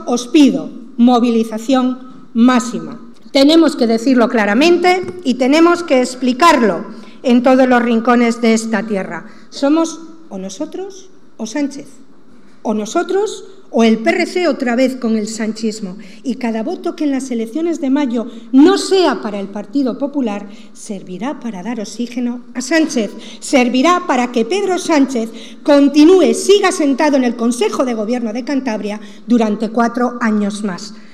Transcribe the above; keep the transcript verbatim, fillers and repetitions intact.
Os pido movilización máxima. Tenemos que decirlo claramente y tenemos que explicarlo en todos los rincones de esta tierra. Somos o nosotros o Sánchez, o nosotros o el P R C otra vez con el sanchismo. Y cada voto que en las elecciones de mayo no sea para el Partido Popular servirá para dar oxígeno a Sánchez, servirá para que Pedro Sánchez continúe, siga sentado en el Consejo de Gobierno de Cantabria durante cuatro años más.